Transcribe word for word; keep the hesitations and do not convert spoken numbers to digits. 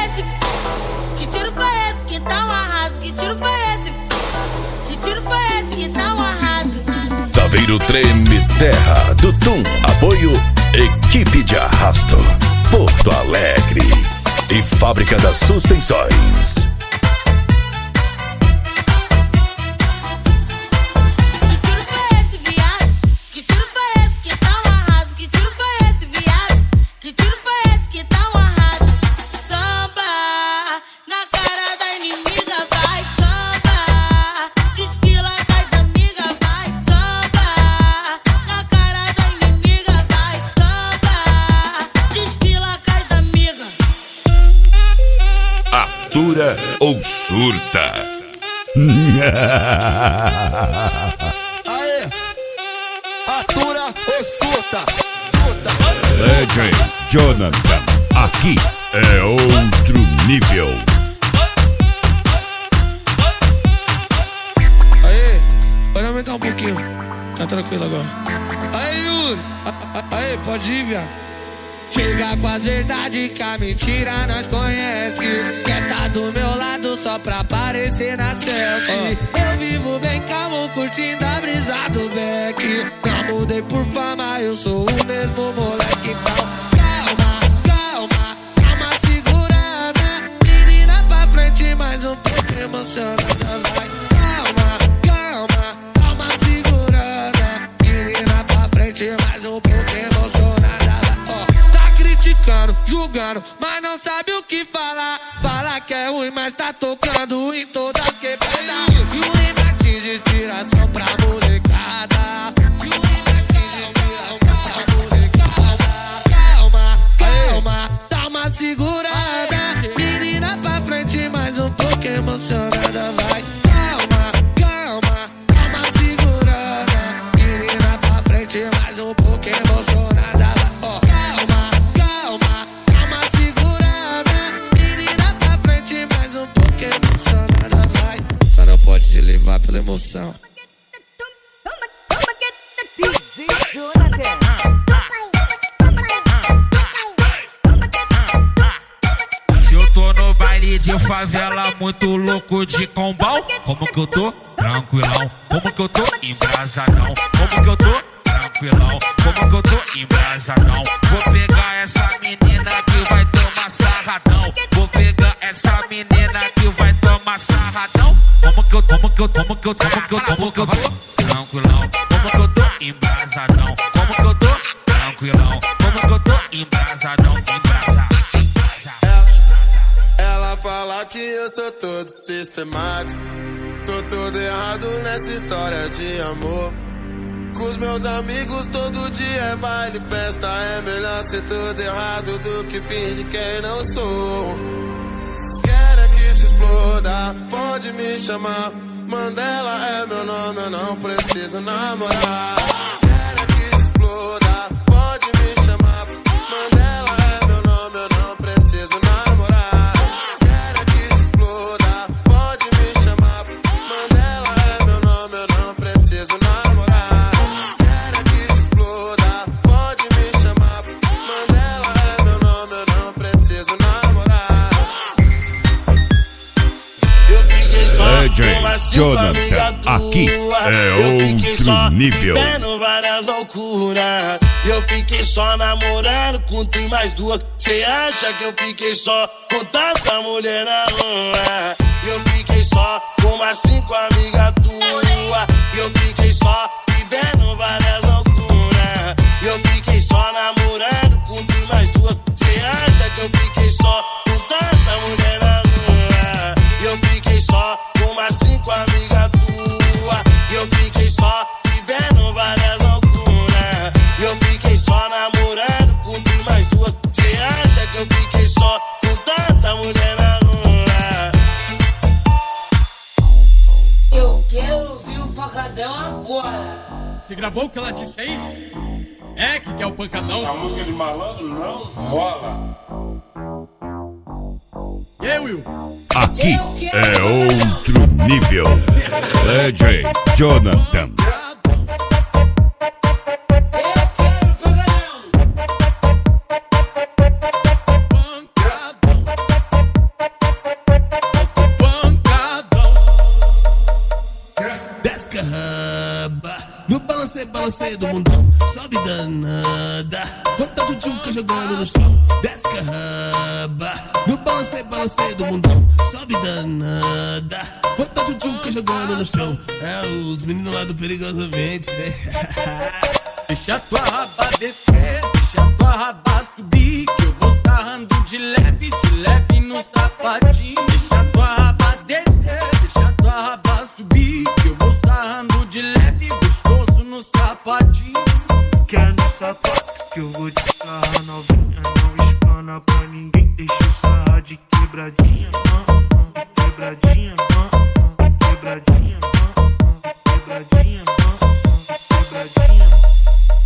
esse? Que tiro foi esse? Que tá um arraso. Que tiro foi esse? Que tiro foi esse? Que tá um arraso. Saveiro treme terra do Tum. Apoio Equipe de Arrasto Porto Alegre e Fábrica das Suspensões. Atura ou surta? Aê! Atura ou surta? Surta! D J Jonathan, aqui é outro nível. Aê! Pode aumentar um pouquinho. Tá tranquilo agora. Aê, Yuri! Aê, pode ir, viado. Chega com a verdade que a mentira nós conhece. Quer tá do meu lado só pra aparecer na selfie. Eu vivo bem calmo, curtindo a brisa do Beck. Não mudei por fama, eu sou o mesmo moleque. Então calma, calma, calma segurada. Menina pra frente, mais um pouco emocionada. Vai, calma, calma, calma segurada. Menina pra frente, mais um pouco emocionada. Criticando, julgando, mas não sabe o que falar. Fala que é ruim, mas tá tocando em todas quebradas. Yuri Martins, inspiração pra molecada. Yuri Martins, inspiração pra molecada. Calma, calma, dá uma segurada. Menina pra frente, mais um pouco emocionada. Vai, calma, calma, dá uma segurada. Menina pra frente, mais um pouco emocionada. Se levar pela emoção. D J Jonathan. Se eu tô no baile de favela, muito louco de combão, como que eu tô? Tranquilão. Como que eu tô? Embrasadão. Como que eu tô? Tranquilão. Como que eu tô? Embrasadão. Vou pegar essa menina que vai tomar sarradão. Vou pegar essa menina que vai tomar sarradão. Como que eu, como que eu, como que eu, como que eu, como que eu tô? Tranquilão. Como que eu tô? Embrasadão. Como que eu tô? Tranquilão. Como que eu tô? Embrasadão. Embrasa. Ela fala que eu sou todo sistemático. Sou todo errado nessa história de amor. Com os meus amigos todo dia é baile, festa. É melhor ser tudo errado do que fingir quem não sou. Quero que se exploda, pode me chamar. Mandela é meu nome, eu não preciso namorar. Quero que se exploda, pode me chamar. Mandela é meu nome, eu não preciso namorar. Quero que se exploda, pode me chamar. Mandela é meu nome, eu não preciso namorar. Quero que se exploda, pode me chamar. Mandela é meu nome, eu não preciso namorar. Eu fiquei só D J Jonathan, aqui é outro nível. Vendo várias loucuras. Eu fiquei só namorando com tu e mais duas. Cê acha que eu fiquei só com tanta mulher na rua? Eu fiquei só com umas cinco amigas tuas. Eu fiquei só vivendo várias loucuras. Eu fiquei só namorando com tu e mais duas. Cê acha que eu fiquei só com tanta mulher na rua? Eu fiquei só com umas cinco amigas tuas. Eu fiquei só vivendo várias loucuras. Eu fiquei só namorando com tu e mais duas. Cê acha que eu fiquei só com tanta mulher na rua? Eu quero ouvir o pancadão agora. Você gravou o que ela disse aí? É que quer o pancadão? A música de malandro não rola. E aí, Will? Aqui é outro nível. D J Jonathan. bundão. Sobe danada, bota a tchutchuca jogando no chão. Desce carraba, no balancei, balancei do bundão. Sobe danada, bota a tchutchuca jogando no chão. É os meninos lá do Perigosamente, né? Deixa tua raba descer, deixa tua raba subir, que eu vou sarrando de leve, de leve no sapatinho. Deixa tua raba descer, deixa tua raba subir, que eu vou sarrando de leve, gostoso no sapatinho. Quer no sapato que eu vou te sarrar novinha, não espana pra ninguém, deixa eu sarrar de quebradinha, uh, uh, de quebradinha, uh, uh, de quebradinha, uh, uh, de quebradinha, uh, uh, de quebradinha.